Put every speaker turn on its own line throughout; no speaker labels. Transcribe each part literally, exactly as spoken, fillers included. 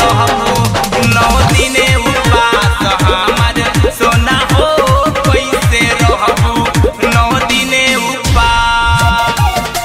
रहबू नौ दिने उपास हमार सोना हो कैसे रहबू नौ दिने उपास।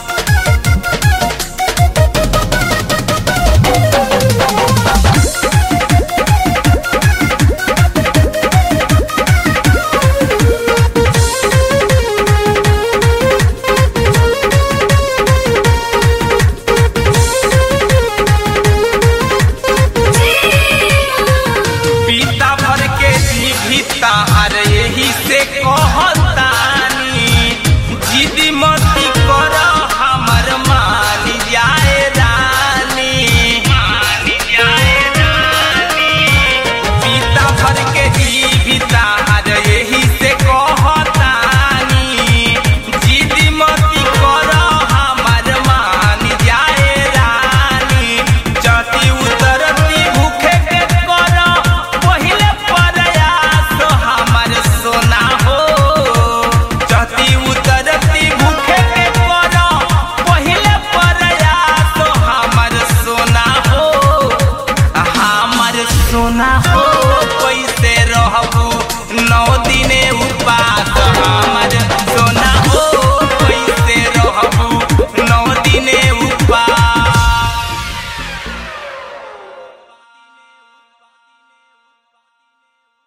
अरे यही से कहतानी जिद मती कर हमर मान जाए रानी मान जाए रानी पीता भर के जीविता अरे यही से कहतानी जिद मती कर हमर मान जाए रानी चती उतरती भूखे के कर पहिले प्रयास हमार सोना हो चती उतरती भूखे के कर पहिले प्रयास हमार सोना हो हमार सोना हो।